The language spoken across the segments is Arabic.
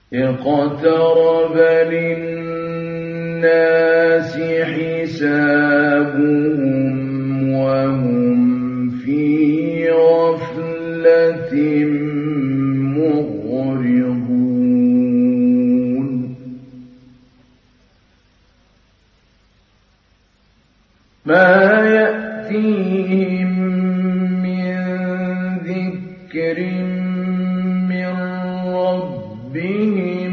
اقترب للناس حسابهم وهم في غفلة معرضون ما يأتيهم من ذكر من ربهم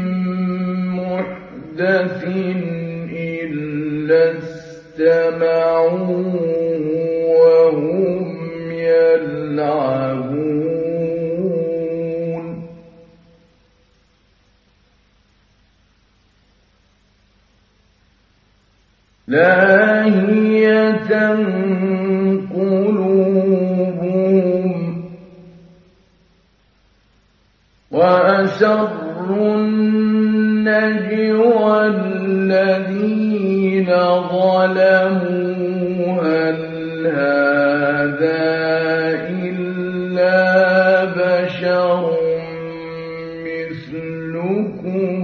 محدث إلا استمعوه وهم يلعبون لاهية قلوبهم وأسروا النجوى الذين ظلموا هل هذا إلا بشر مثلكم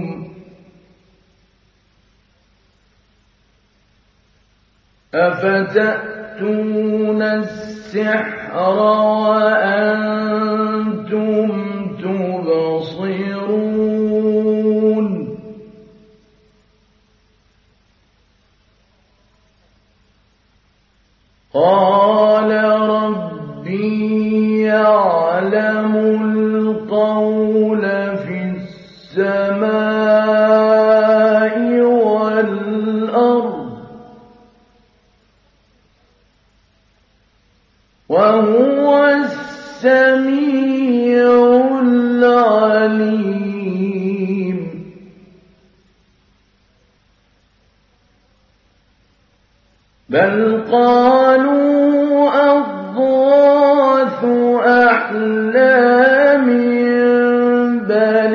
أفتأتون السحر وأنتم تبصرون قال ربي يعلم القول في السماء والأرض وهو السميع العليم بل قالوا أضغاث أحلام بل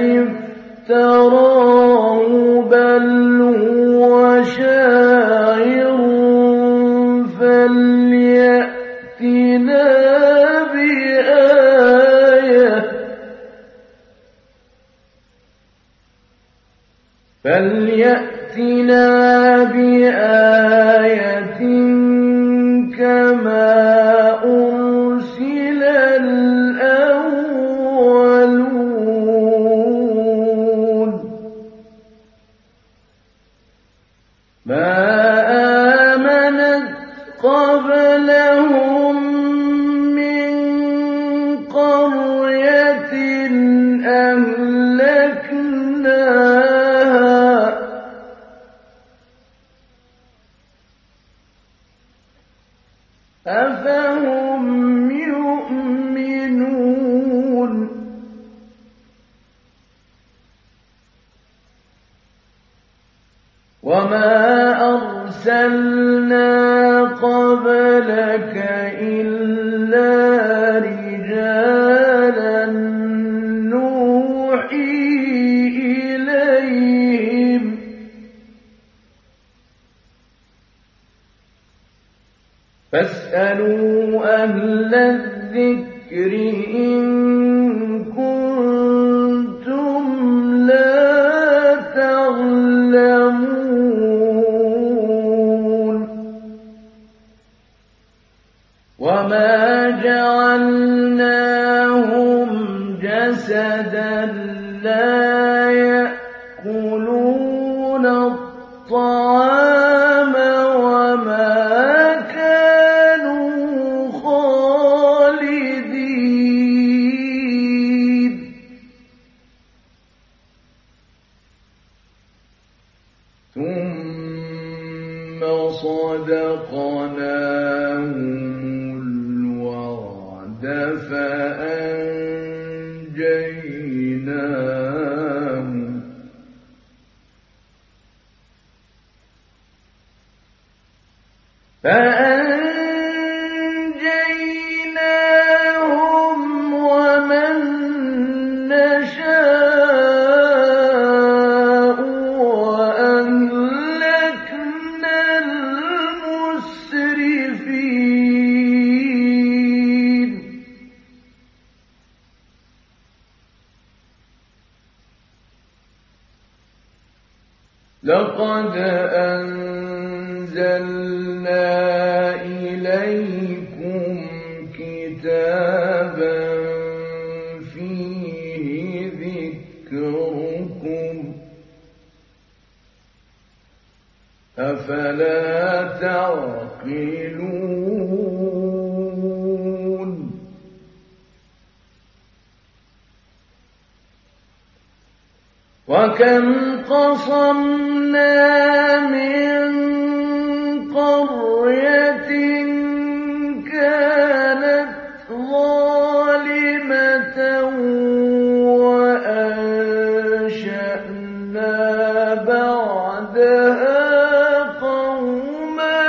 افتراه بل هو شاعر فليأتنا بآية كما أرسل الأولون ما آمنت قبلهم من قرية أهلكناها أفهم يؤمنون وما أرسلنا قبلك إلا رجالا نوحي إليهم فاسألوا أهل الذكر إن كنتم لا تعلمون وما جعلناهم جسدا لا يأكلون الطعام وما ثم صدقناهم الوعد فأنجيناهم ومن نشاء وأهلكنا المسرفين لقد أنزلنا إليكم كتابا فيه ذكركم أفلا تعقلون وكم قصمنا من قرية كانت ظالمة وأنشأنا بعدها قوما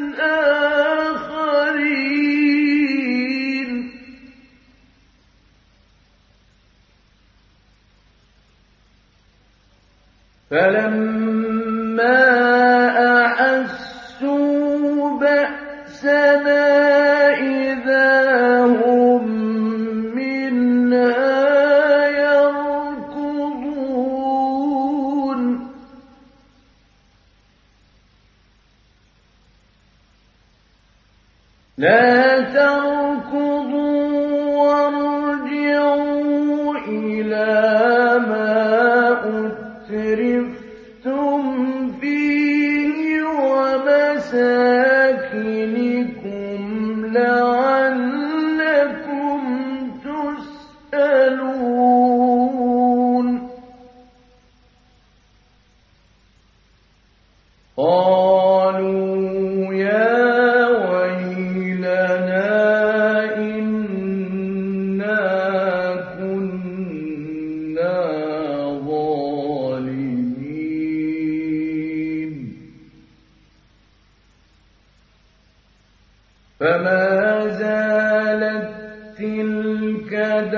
آخرين فلما أحسوا بأسنا إذا هم منها يركضون لا تركضوا وارجعوا إلى ما أترفتم فيه ومساكنكم لعلكم تسألون قالوا يا ويلنا إنا كنا ظالمين فما زالت تلك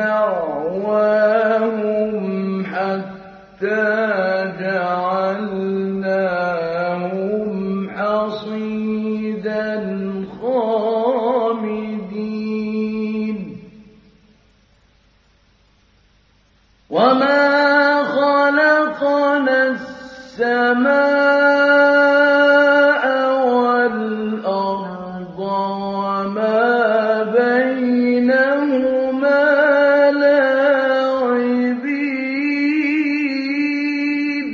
دعواهم حتى جعلناهم حصيدا خامدين وما خلقنا السماء والأرض وما بينهما لاعبين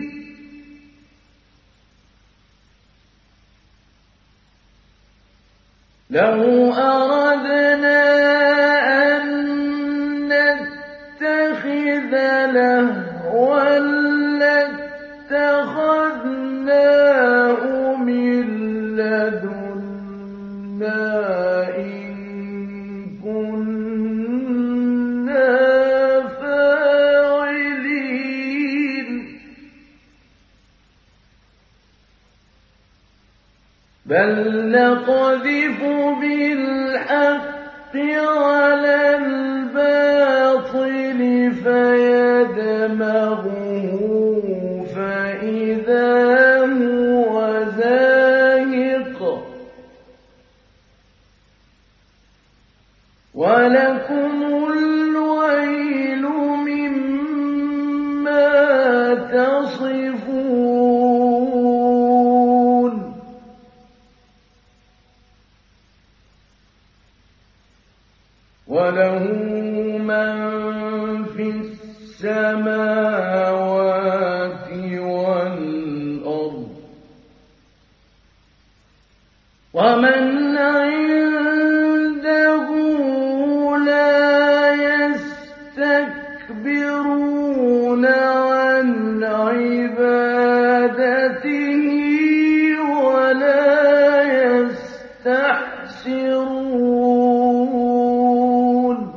لو أردنا أن نتخذ لهوا لاتخذناه من لدنا إن كنا فاعلين بل نقذف بالحق على الباطل فيدمغه فإذا هو زاهق ولكم الويل مما تصفون وله من في السماوات والأرض ومن عنده لا يستكبرون عن عبادته ولا يستحسرون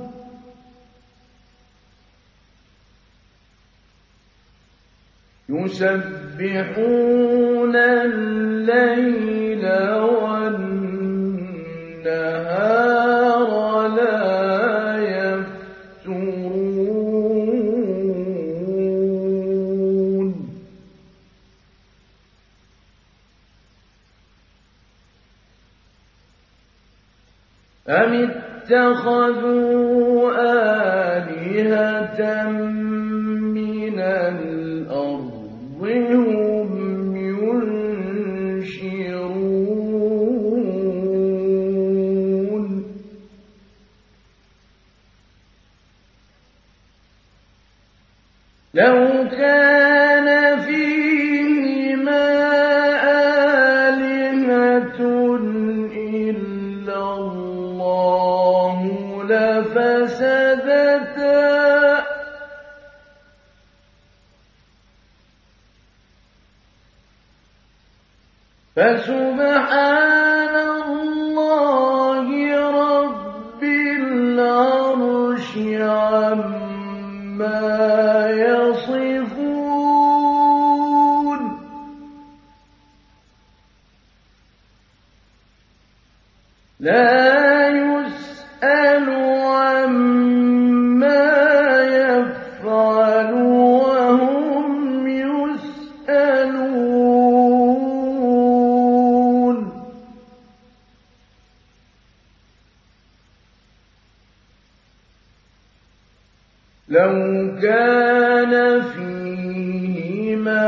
يسبحون الليل والنهار لا يفترون أم اتخذوا آلهة من الأرض هم لو كان فيهما آلهة إلا الله لفسدتا فسبحان الله رب العرش عما يصفون لا يسأل عما يفعل وهم يسألون لو كان فيهما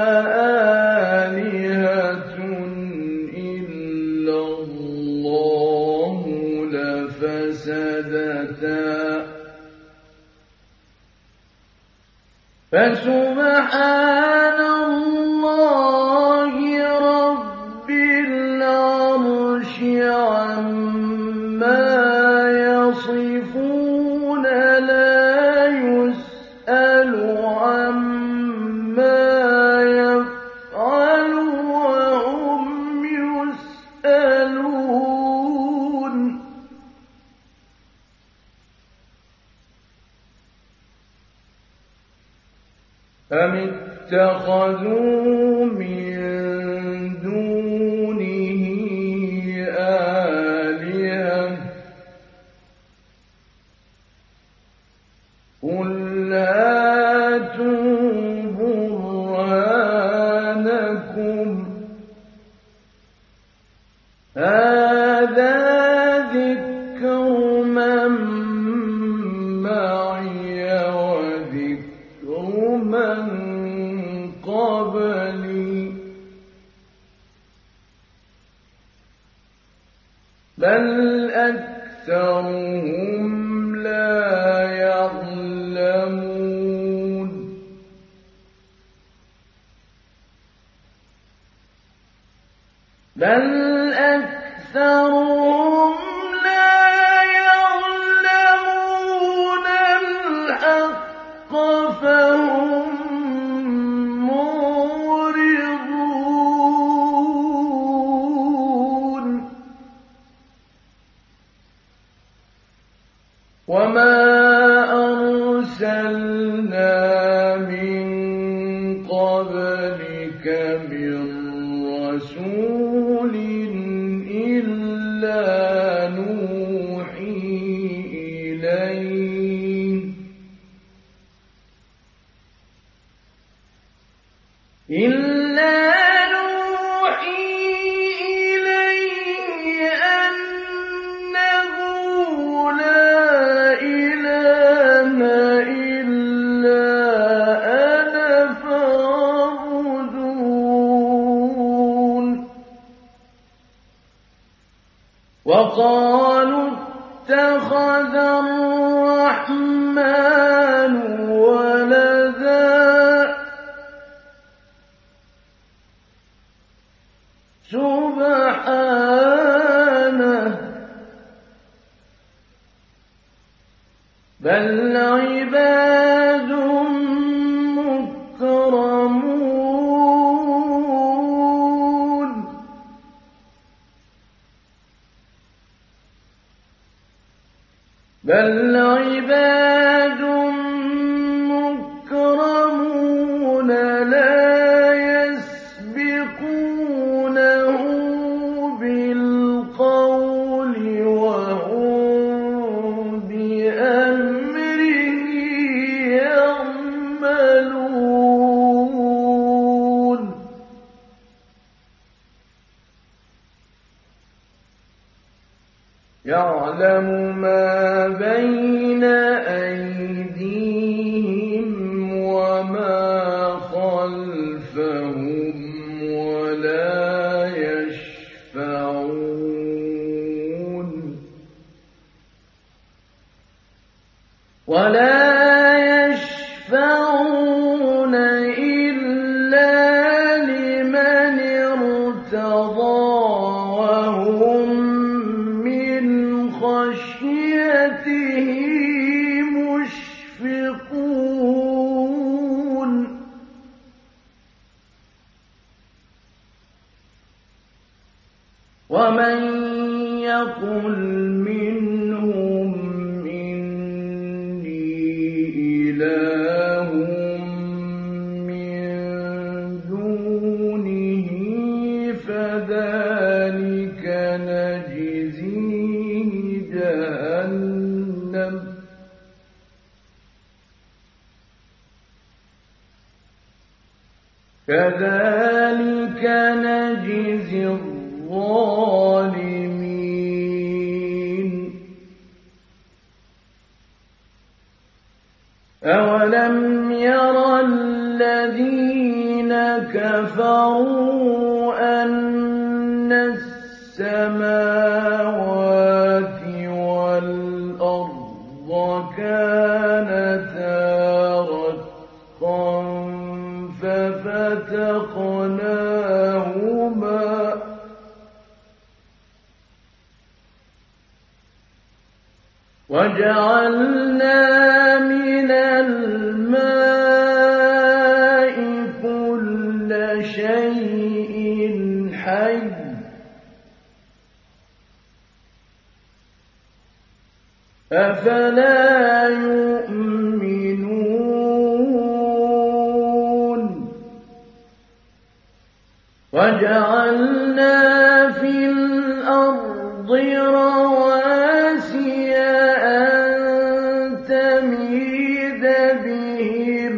آلهة إلا الله لفسدتا فسبحان الله رب العرش عما يصفون لا يسأل عما يفعل وهم يسألون أم اتخذوا من دونه آلهة قل هاتوا برهانكم هذا ذكر من معي وذكر من قبلي بل أكثرهم لا يعلمون بل أكثرهم لا يعلمون الحق فهم معرضون وما أرسلنا من قبلك من رسول إلا نوحي إليه أنه لا إله إلا أنا فاعبدون وقالوا اتخذ الرحمن ولدا سبحانه بل عباد مكرمون بل عباد مكرمون لا يسبقونه بالقول وهم بأمره يعملون يعلم ما بين أيديهم وما خلفهم ولا يشفعون ومن يقل منهم إني إله من دونه فذلك نجزيه جهنم كذلك نجزي الظالمين أولم ير الذين كفروا أن السماوات والأرض كانتا رتقا ففتقناهما وجعلنا من الماء كل شيء حي أفلا يؤمنون وجعلنا في الأرض رواسي أن تميد بهم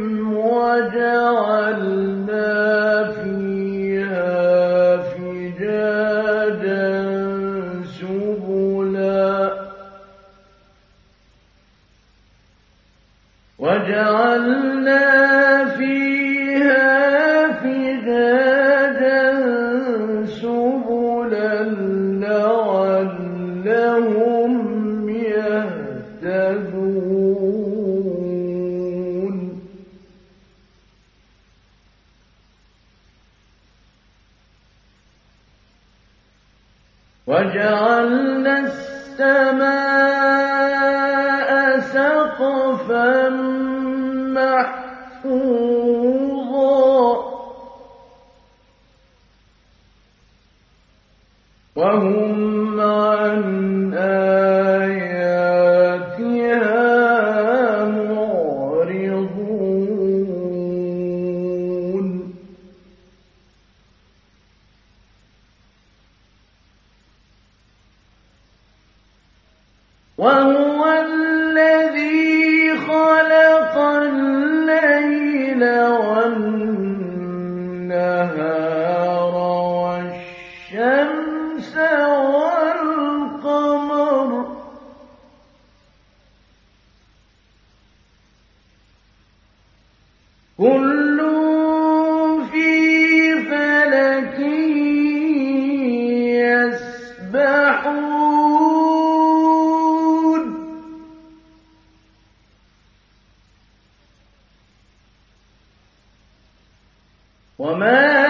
وجعلنا فيها فجاجا سبلا وجعلنا فيها فجاجا سبلا لعلهم يهتدون وجعلنا السماء سقفا محفوظا وهم عن آياتها معرضون وهو الذي خلق الليل والنهار والشمس والقمر كل في فلك يسبحون وما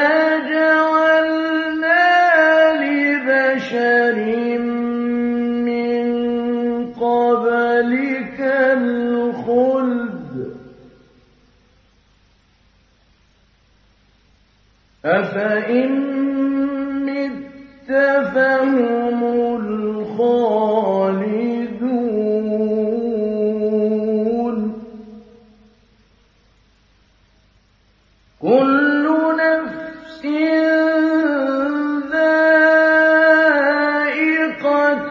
جعلنا لبشر من قبلك الخلد أفإن مت فهم الخالدون كل نفس ذائقة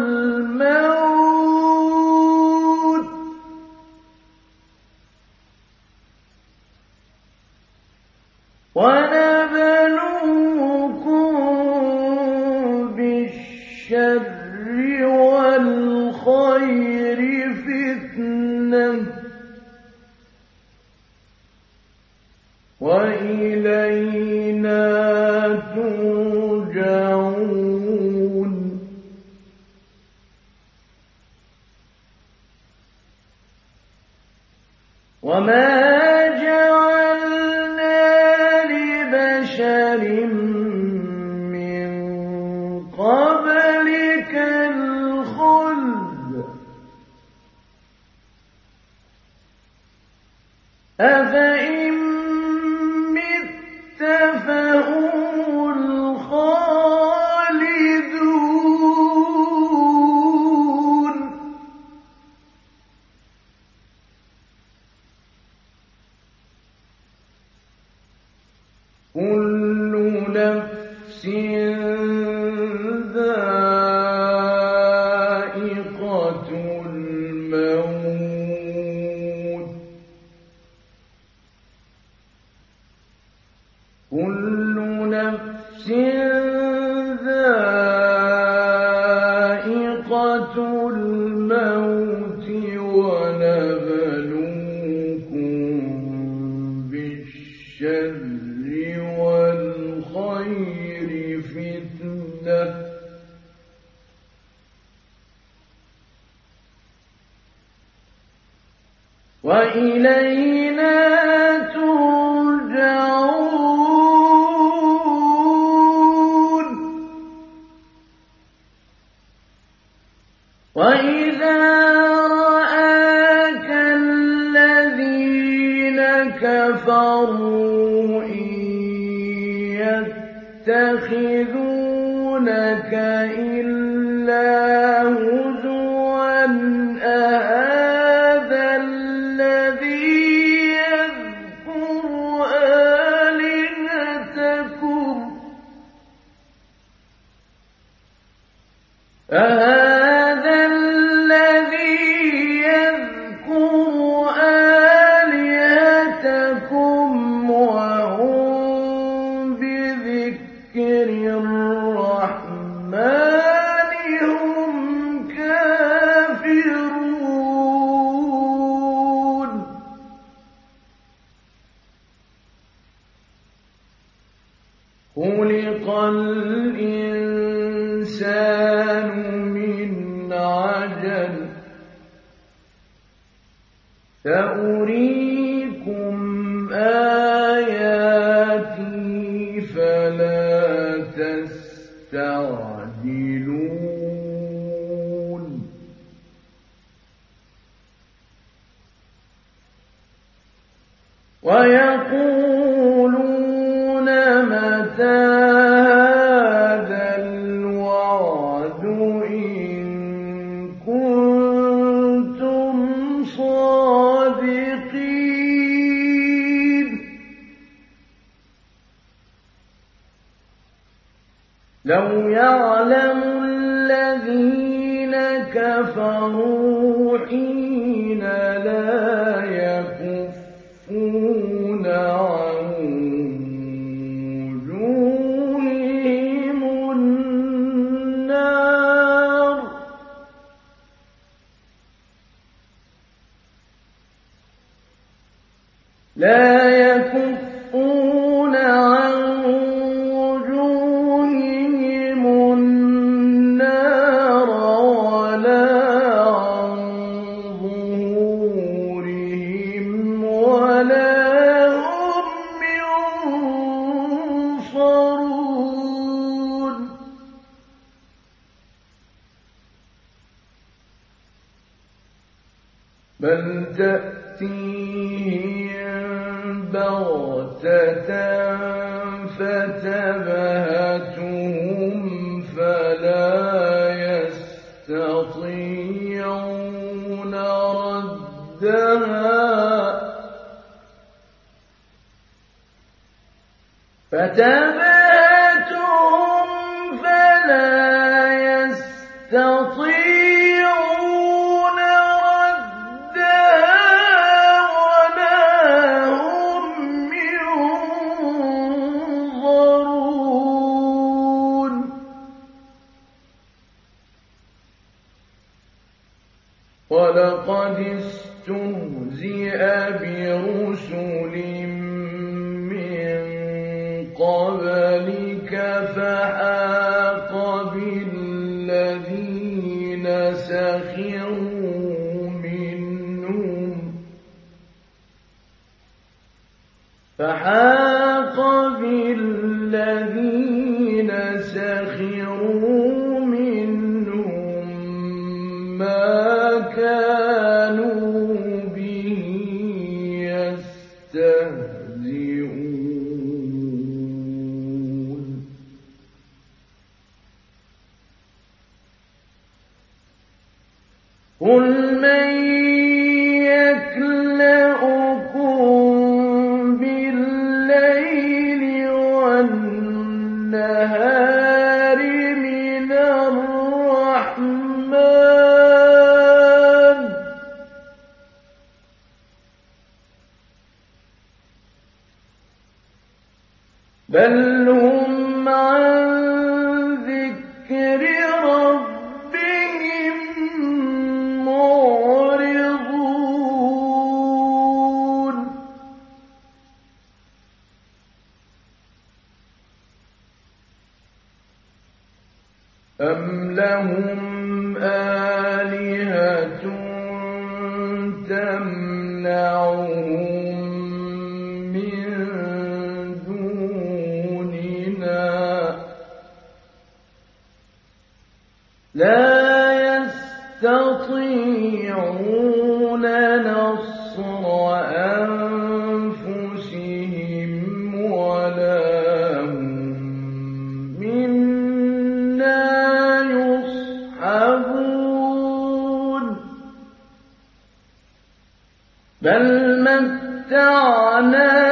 الموت ونبلوكم بالشر والخير فتنة وإلينا ترجعون وما جعلنا لبشر من قبلك الخلد أفإن مت فهم الخالدون كل نفس ذائقة الموت كل نفس ذائقة الموت ونبلوكم بالشر والخير فتنة وإلينا ترجعون وإذا رآك الذين كفروا يتخذونك إلا هزوا أهذا الذي يذكر آلهتكم وهم بذكر الرحمن هم كافرون خلق الإنسان من عجل سأريكم آياتي فلا تستعجلون ويقولون متى هذا الوعد إن كنتم صادقين لو يعلم الذين كفروا حين لا يكفون عن وجوههم النار لا يكفون عن وجوههم النار ولا عن ظهورهم ولا هم ينصرون بل تأتيهم بغتة فتبهتهم فلا يستطيعون ردها فتبهتهم فلا يستطيعون ردها ولا هم ينظرون ولقد استهزئ برسل من قبلك فحاق بالذين سخروا منهم ما كانوا به يستهزئون قل من يكلؤكم بالليل بل هم عن ذكر ربهم معرضون أم لهم آلهة تمنعهم من دوننا لا يستطيعون نصر أنفسهم ولا هم منا يصحبون بل متعنا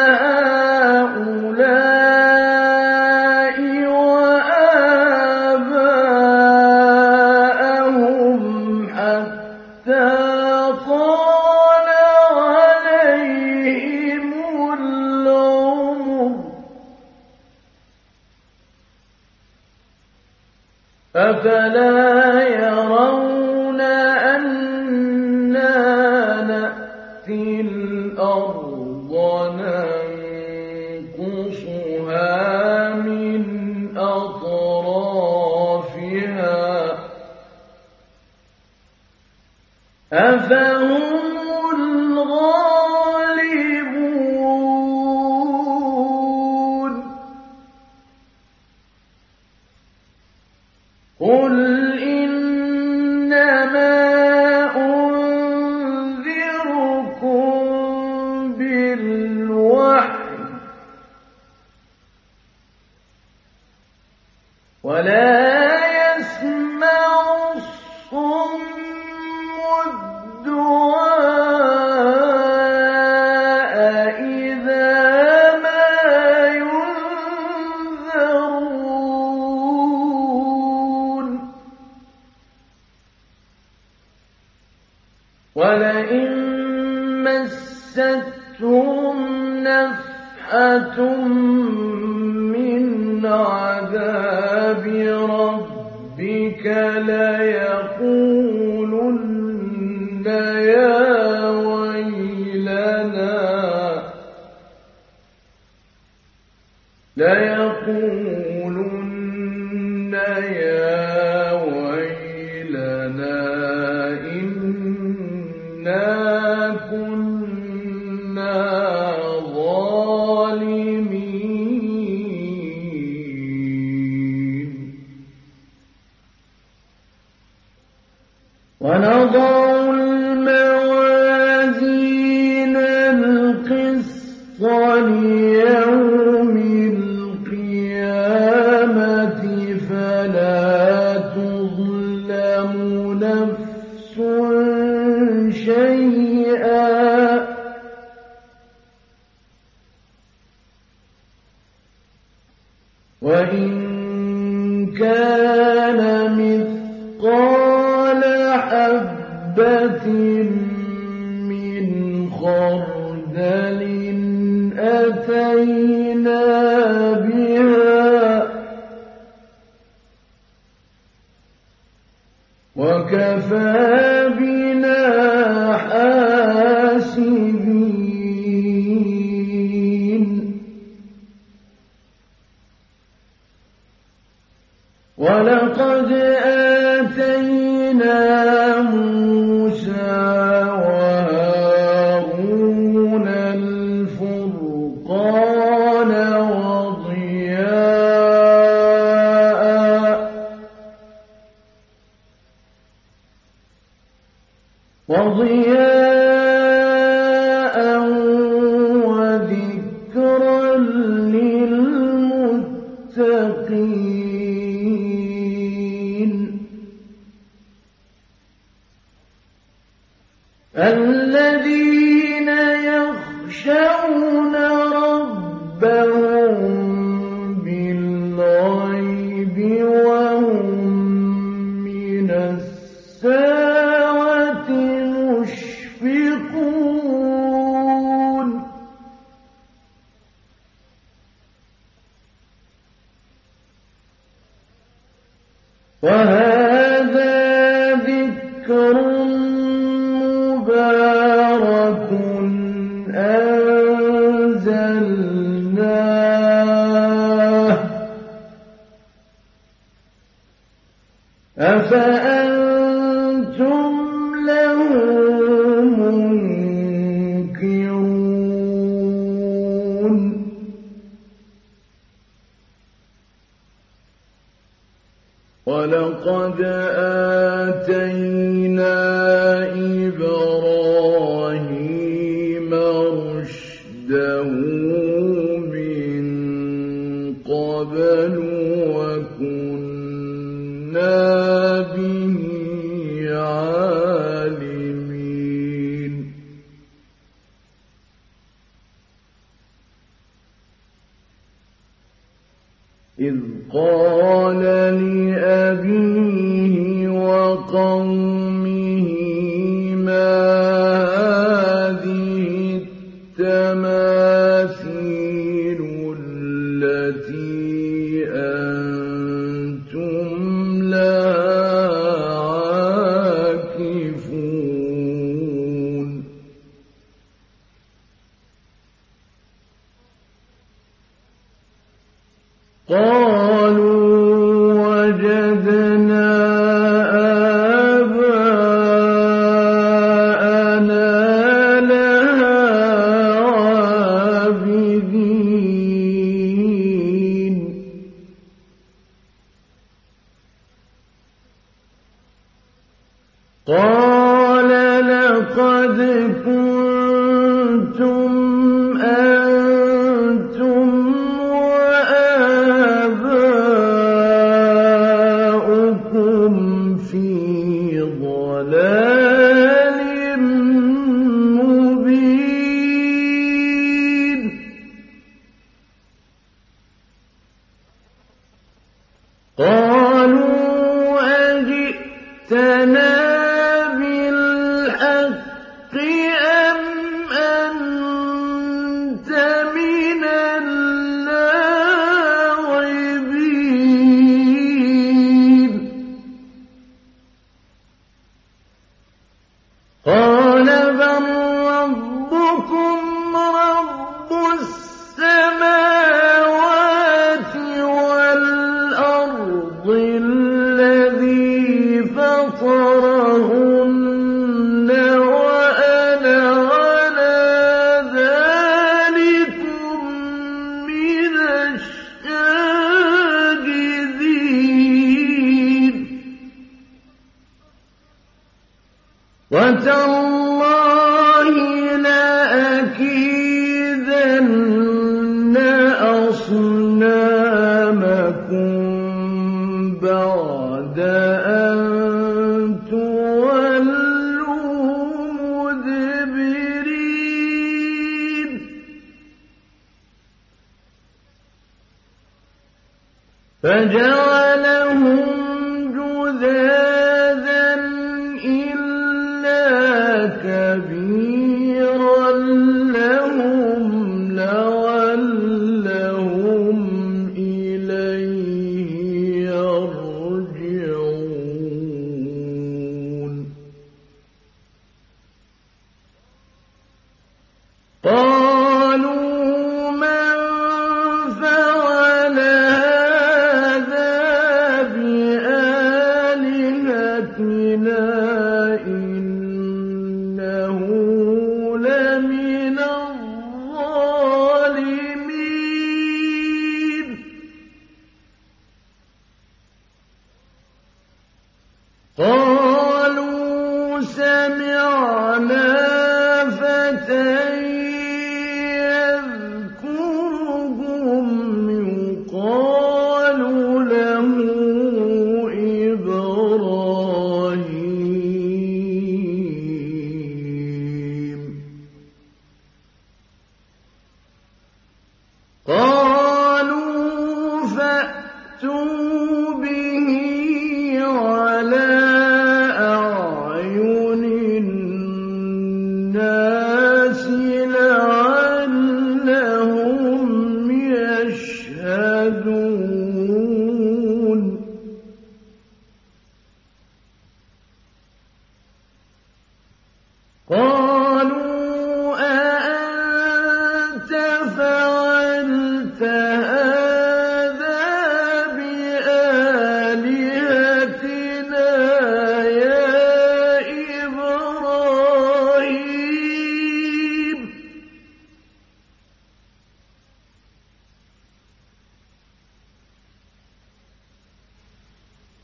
هؤلاء وآباءهم حتى طال عليهم العمر أفلا يرون أنا نأتي الأرض ننقصها من أطرافها أفهم الغالبون قل إنما أنذركم بالوحي ولا يسمع الصم الدعاء إذا ما ينذرون ولئن مستهم نفحة من عذاب ربك ليقولن يا ويلنا إنا كنا ظالمين ونضع الموازين القسط ليوم القيامة فلا تظلم نفس شيئا وإن كان مثقال حبة من خردل أتينا بها وكفى بنا حاسبين ولقد آتينا موسى وهارون الفرقان وضياء وهذا ذكر مبارك أنزلناه أفأنتم له منكرون ولقد آتينا إبراهيم رشده من قبل وكنا به عالمين إذ قال لأبيه وقومه ما هذه التماثيل التي أنتم لها عاكفون قالوا وجدنا آباءنا لها عابدين قال لقد كنتم أنتم وآباؤكم في ضلال مبين قالوا أجئتنا بالحق أم أنت من اللاعبين قال بل ربكم رب السماوات والأرض الذي فطرهن وأنا على ذلكم من الشاهدين وتالله لأكيدن أصنامكم بعد أن تولوا مدبرين فجعلهم جذاذا إلا كبيرا لهم لعلهم إليه يرجعون قالوا من فعل هذا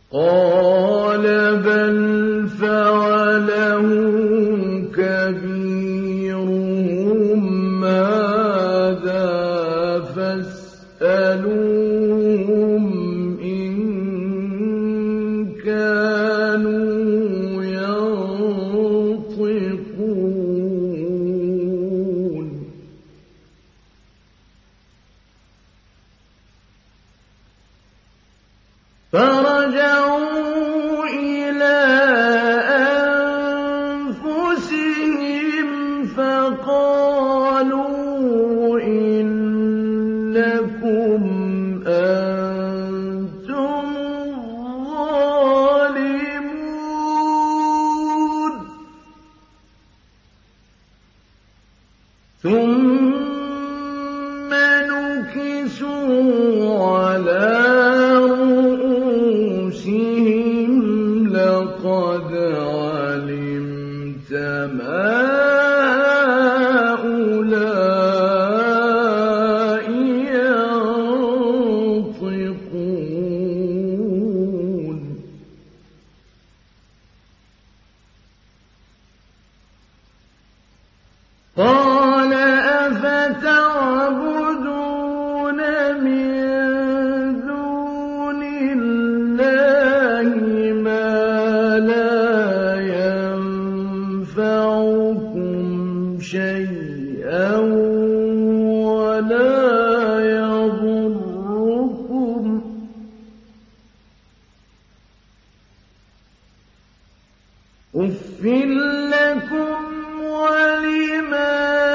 قال بل فعله كبيرهم هذا فاسألوهم إن كانوا ينطقون فرجعوا إلى أنفسهم فقالوا إنكم أنتم الظالمون ثم نكسوا على لقد علمت ما هؤلاء ينطقون قال أفتعبدون من دون الله شيئا ولا يضركم أف لكم ولما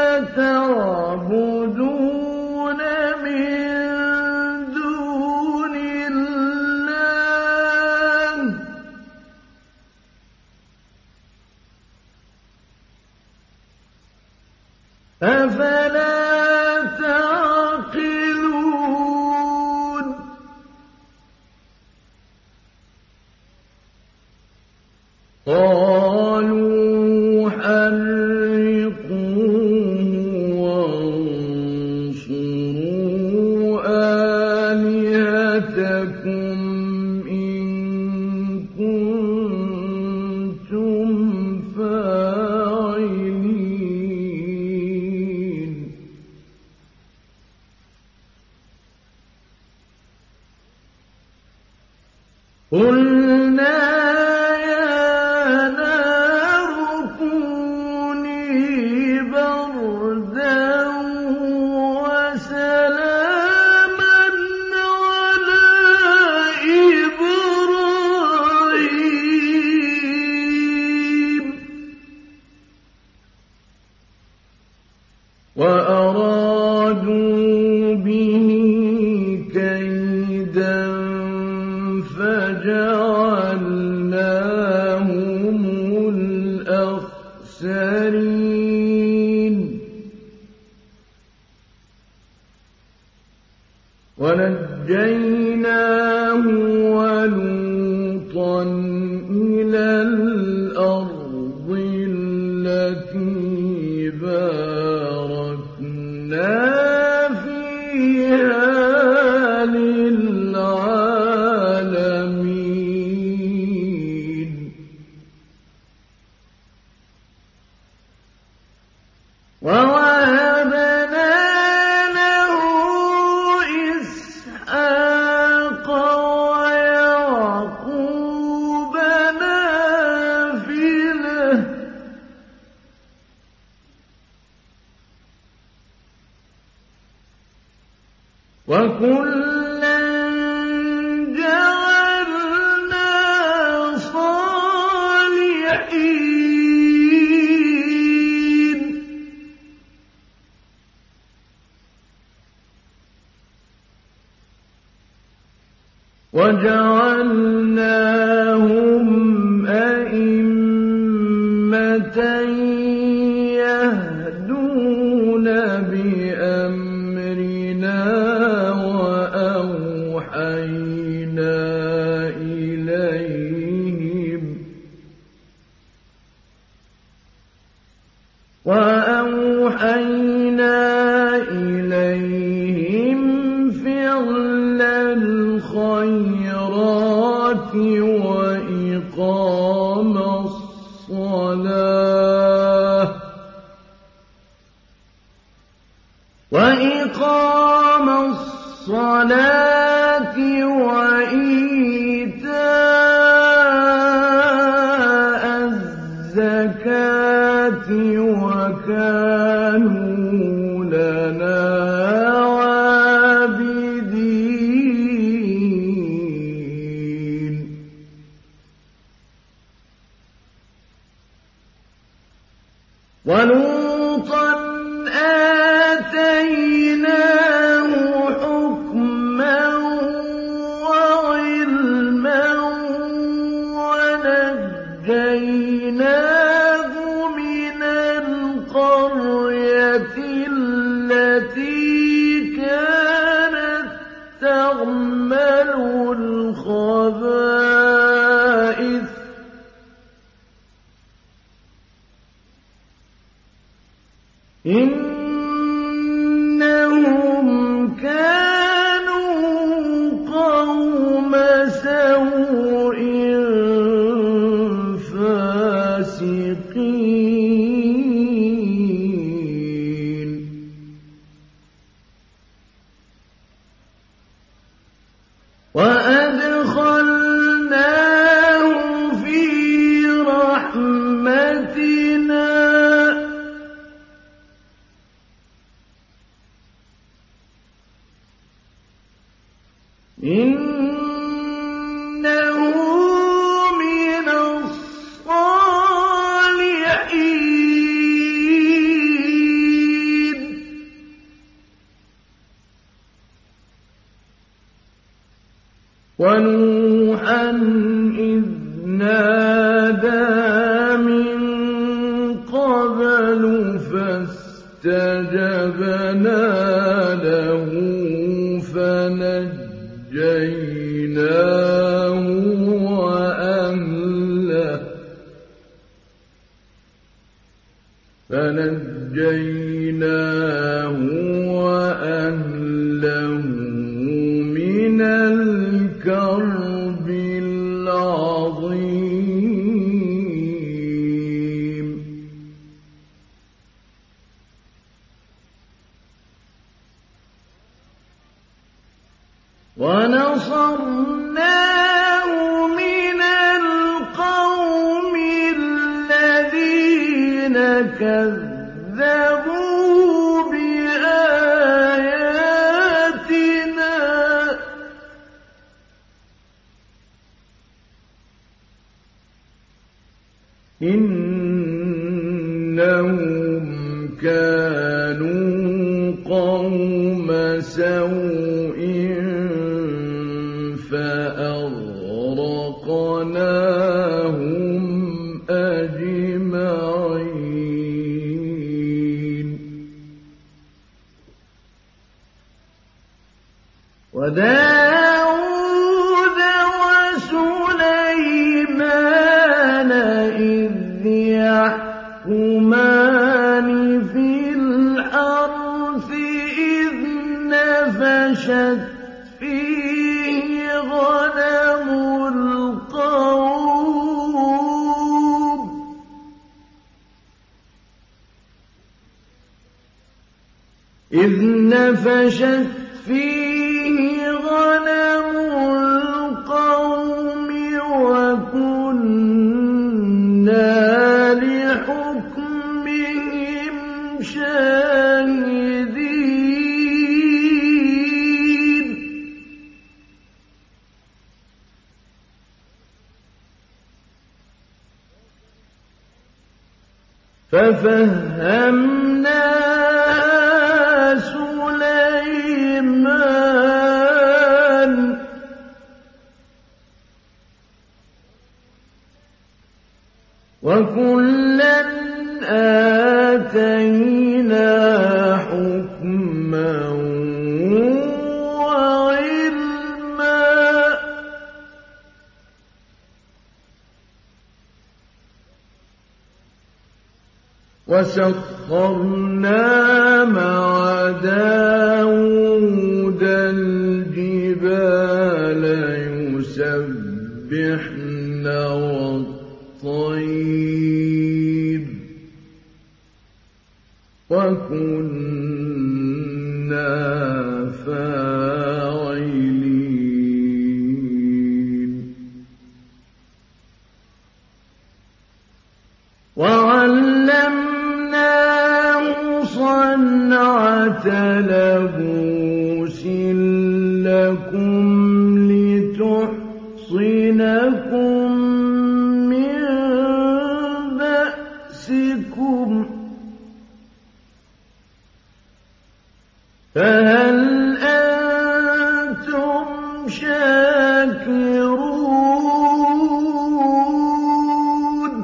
تعبدون من دون الله أفلا تعقلون قالوا حرقوه وانصروا آلهتكم إن كنتم فاعلين قلنا يا نار كوني بردا وسلاما على إبراهيم وأرادوا به كيدا فجعلناهم الأخسرين ونجيناه ولوطا إلى الأرض التي باركنا فيها ووهبنا له إسحاق ويعقوب نافلة وكلا جعلنا صالحين وجعلناهم أئمة يهدون بأمرنا وأوحينا إليهم فعل الخيرات وأقام الصلاة وإيتاء الزكاة وكانوا لنا عابدين. ولوطا آتيناه حكما وعلما ونجيناه من القرية التي كانت تعمل الخبائث إنهم كانوا قوم سوء فاسقين. وأدخلناه في رحمتنا إنه من الصالحين. ونوحا إذ نادى من قبل فاستجبنا له فنجيناه وأهله من الكرب العظيم. ونصرناه من القوم الذين كذبوا بآياتنا إنهم كانوا قوم سوء فأغرقناهم أجمعين. وداود وسليمان إذ يحكمان في الحرث إذ نفشت فيه غنم القوم وكنا لحكمهم شاهدين. ففهمناها سليمان وكلا آتينا حكما وعلما وسخرنا مع داود الجبال يسبحن والطير وكنا لتحصنكم من بأسكم فهل أنتم شاكرون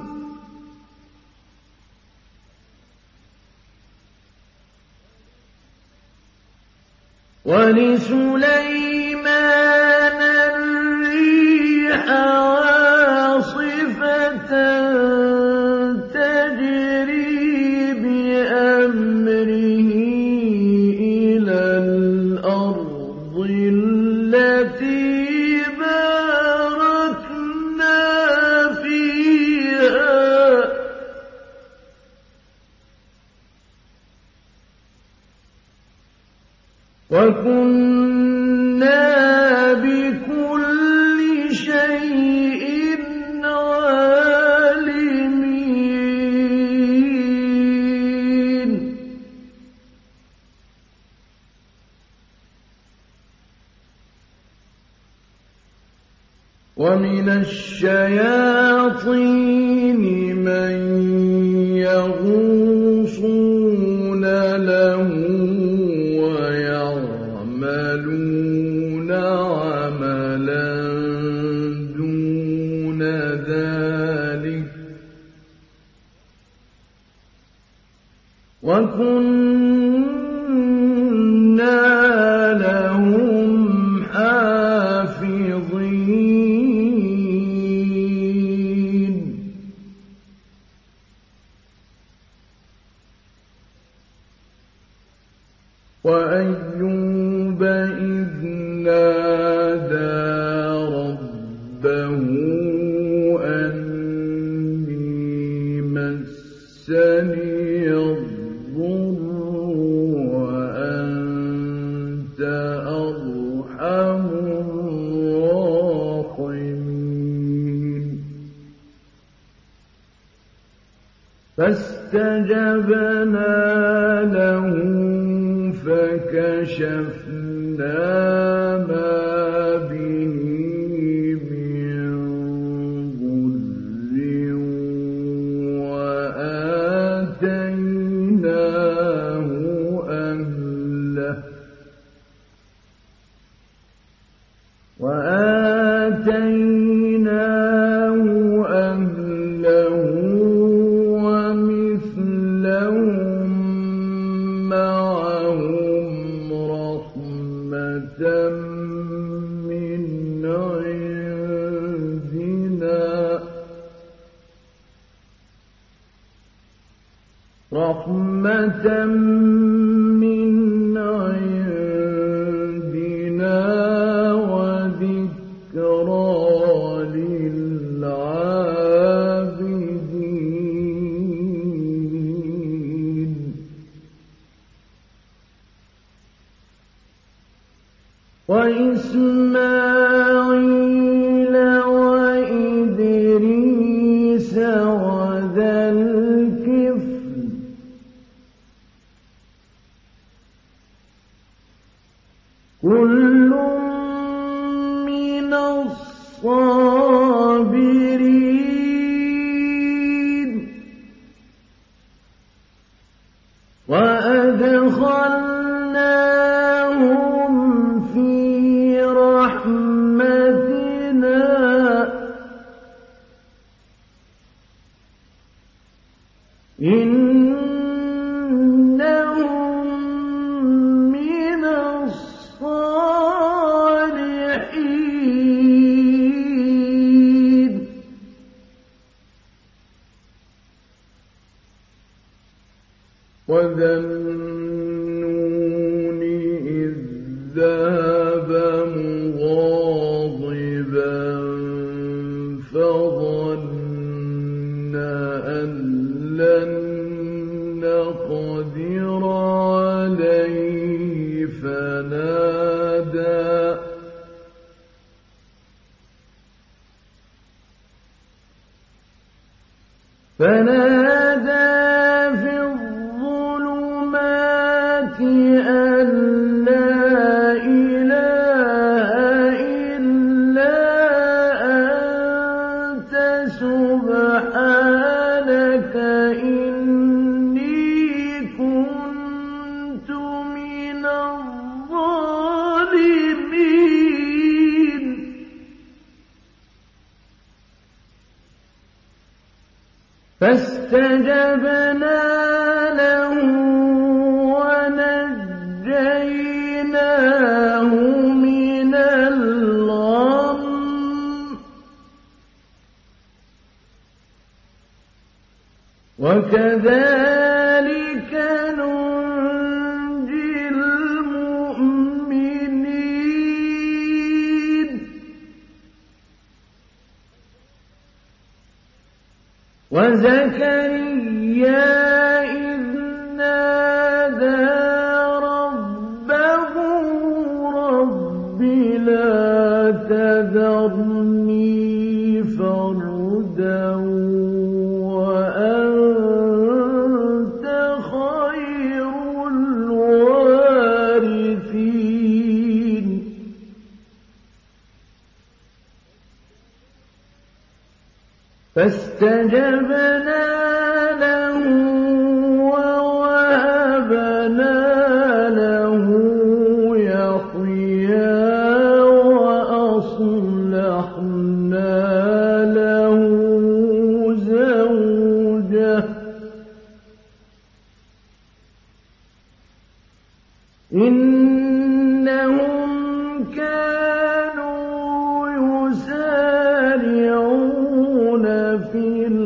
ولسليمان الريح عاصفة تجري بأمره إلى الأرض التي باركنا فيها وكنا بكل شيء عالمين ومن الشياطين من يغوصون له ويعملون عملا دون ذلك وكنا لهم حافظين وأيوب إذ نادى ربه أني مسني الضر وأنت أرحم الراحمين فاستجبنا له فكشفنا ما به من ضر وآتيناه أهله ومثلهم معهم رحمة من عندنا وذكرى للعابدين وإسماعيل وإدريس وذا الكفل كل من الصابرين وأدخلناهم في رحمتنا إنهم من الصالحين وذا النون إذ ذهب مغاضبا فظن أن لن نقدر عليه فنادى في الظلمات أن لا إله فاستجبنا له ونجيناه من الغم وكذلك ننجي المؤمنين وزكريا إذ نادى ربه رب لا تذرني فردا وأنت خير الوارثين فاستجبنا له ووهبنا له يحيى وأصلحنا له زوجه إنهم كانوا يسارعون في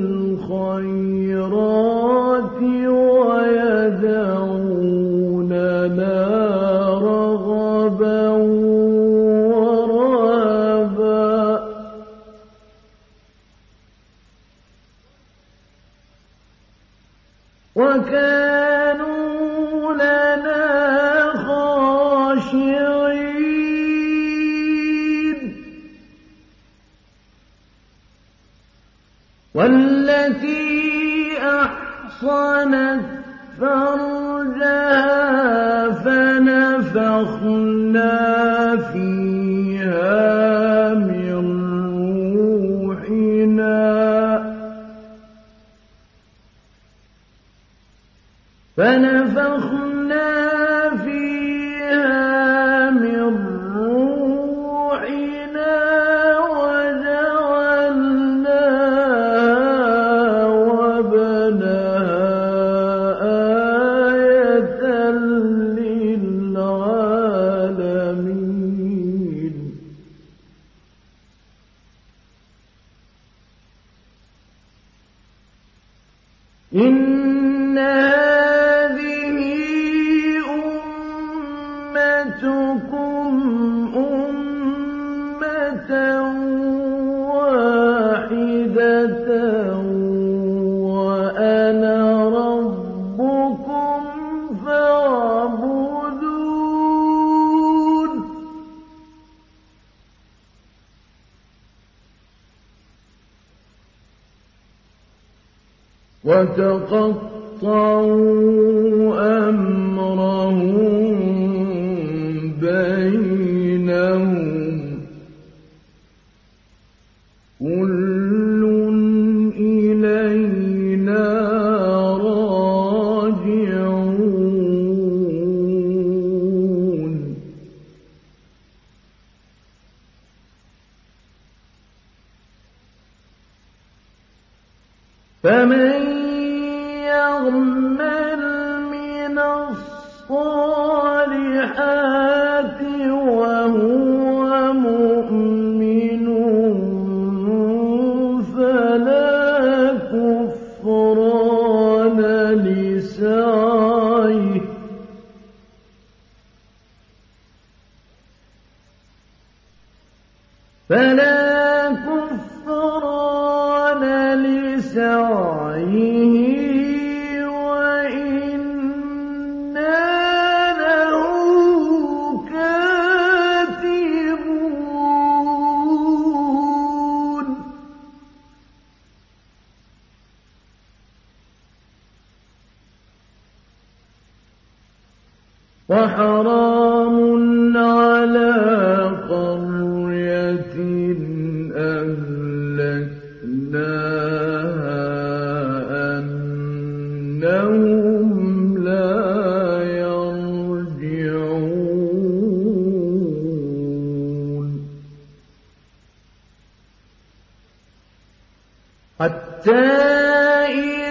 الخيرات ويدعوننا رغبا ورهبا وكانوا لنا خاشعين والتي أحصنت فرجها فنفخنا فيها من روحنا وجعلناها وابنها آية للعالمين إن هذه أمتكم أمة واحدة وأنا ربكم فاعبدون وتقطعوا أمرهم بينهم كل إلينا راجعون فمن يعمل من الصالحات وهو مؤمن فلا كفران لسعيه وإنا له كاتبون وحرام على قرية أهلكناها أنهم لا يرجعون حتى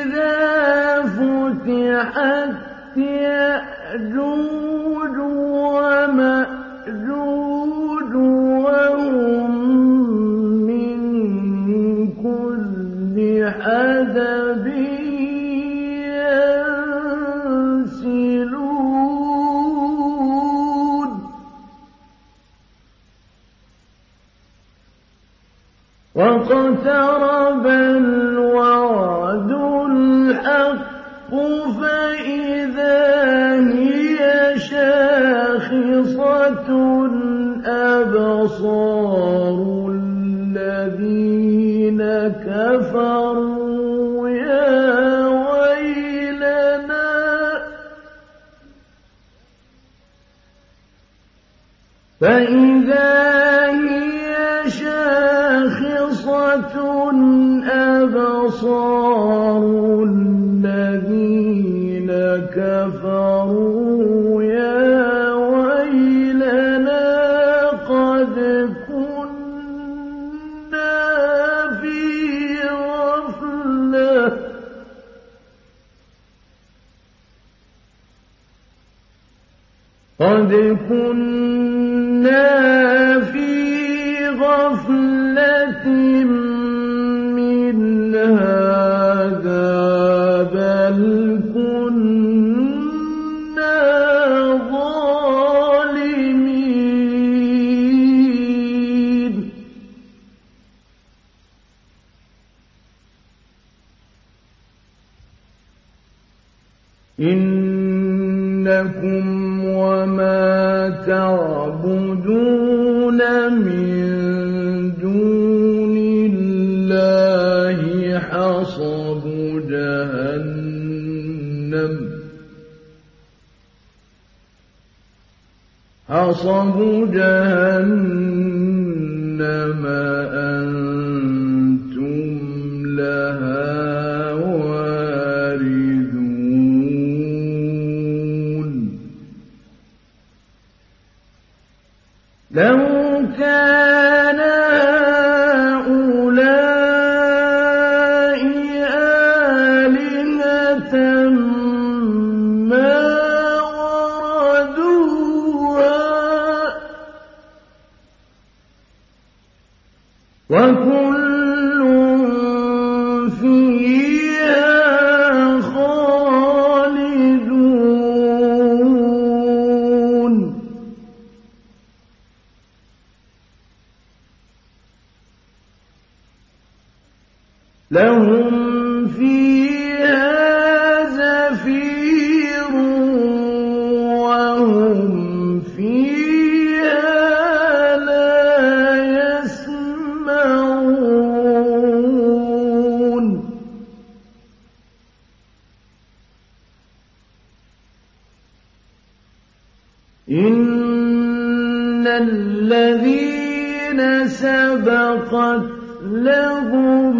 واقترب الوعد الحق فإذا هي شاخصة أبصار الذين كفروا يا ويلنا فإذا هي شاخصة أبصار الذين كفروا يا ويلنا قد كنا في غفلة من هذا بل كنا ظالمين إنكم وما تعبدون من دون الله حصب جهنم أنتم لها واردون لو كان هؤلاء آلهة ما وردوها وكل فيها خالدون لهم فيها زفير وهم فيها لا يسمعون إن الذين سبقت لهم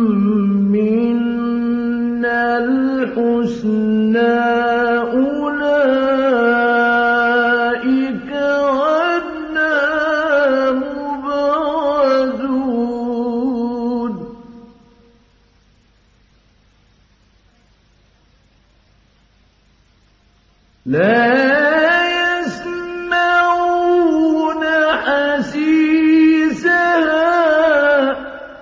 منا الحسنى أولئك عنا مبعدون لا يسمعون حسيسها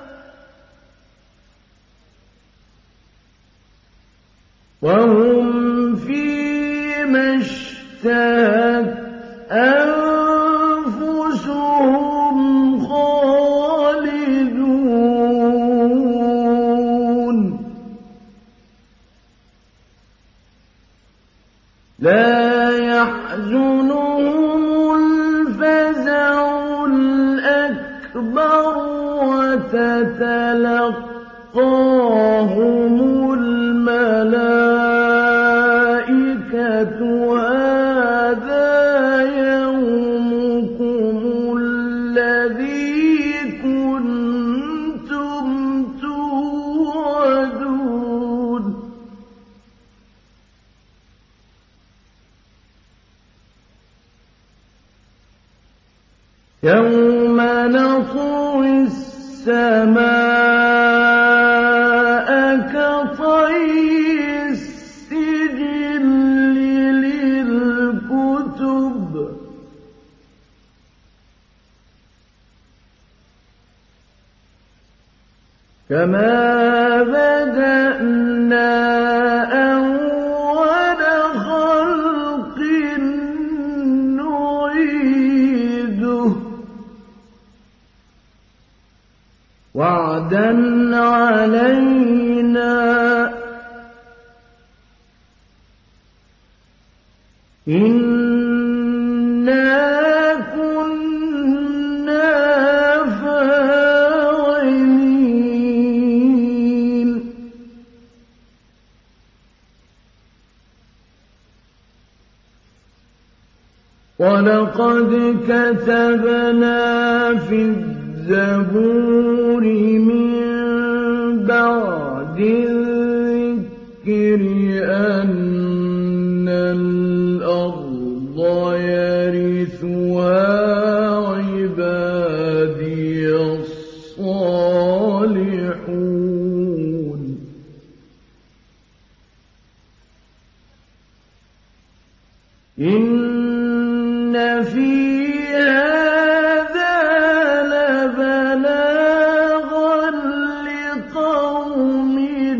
وهم فيما اشتهت أنفسهم خالدون لا يحزنهم الفزع الأكبر وتتلقاهم الملائكة هذا يومكم الذي كنتم توعدون يوم نطوي السماء كطي السجل للكتب كما بدأنا أول خلق نعيده وعدا علينا إنا كنا فاعلين ولقد كتبنا في الزبور من بعد الذكر أن الأرض يرثها عبادي الصالحون إن في هذا لبلاغا لقوم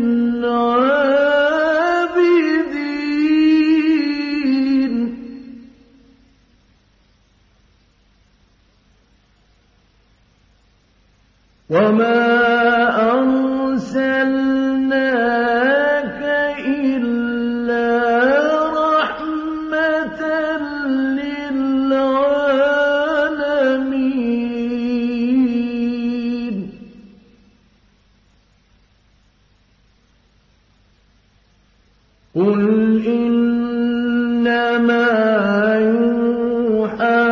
عابدين وما أرسلناك إلا رحمة للعالمين قل إنما يوحى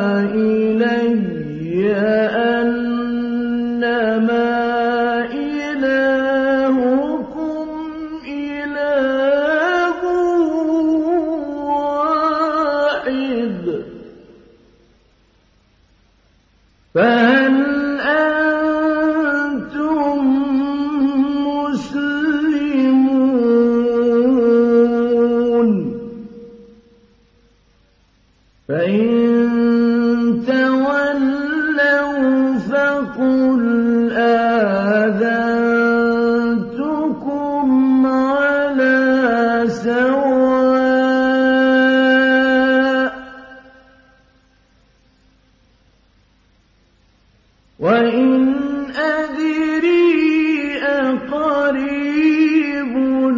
إلي أنما إلهكم إله واحد فهل أنتم مسلمون فإن تولوا فقل آذنتكم على سواء وإن أدري أقريب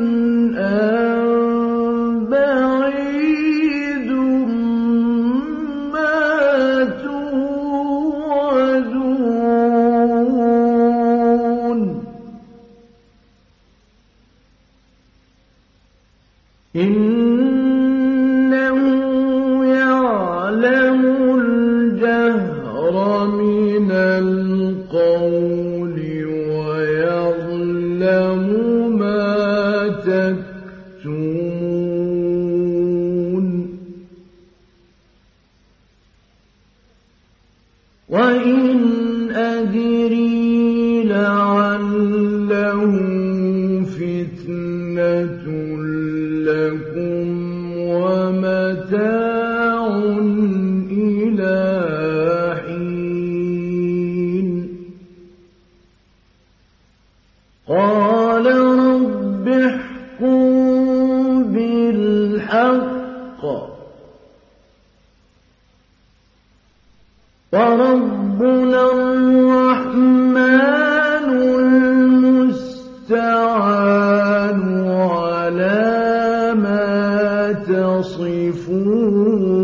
أم بعيد ما توعدون إنه يعلم الجهر من القول ويعلم ما تكتمون وإن أدري لعله فتنة لكم ومتاع إلى حين قال رب احكم بالحق وربنا الرحمن المستعان على ما تصفون